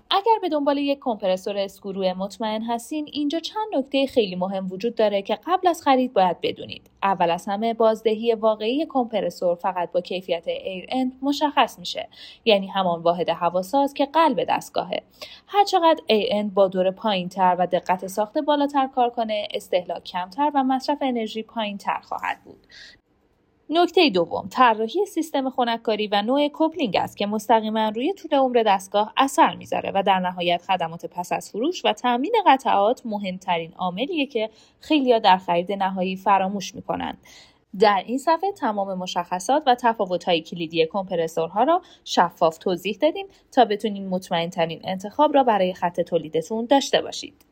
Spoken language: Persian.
اگر به دنبال یک کمپرسور اسکرو مطمئن هستین، اینجا چند نکته خیلی مهم وجود داره که قبل از خرید باید بدونید. اول از همه بازدهی واقعی کمپرسور فقط با کیفیت ایر اند مشخص میشه، یعنی همان واحد هواساز که قلب دستگاهه. هر چقدر ایر اند با دور پایین‌تر و دقت ساخت بالاتر کار کنه، استهلاک کمتر و مصرف انرژی پایین‌تر خواهد بود. نکته دوم، طراحی سیستم خنک‌کاری و نوع کوپلینگ است که مستقیما روی طول عمر دستگاه اثر میذاره و در نهایت خدمات پس از فروش و تامین قطعات مهمترین عاملیه که خیلی‌ها در خرید نهایی فراموش میکنن. در این صفحه تمام مشخصات و تفاوت‌های کلیدی کمپرسورها را شفاف توضیح دادیم تا بتونین مطمئن‌ترین انتخاب را برای خط تولیدتون داشته باشید.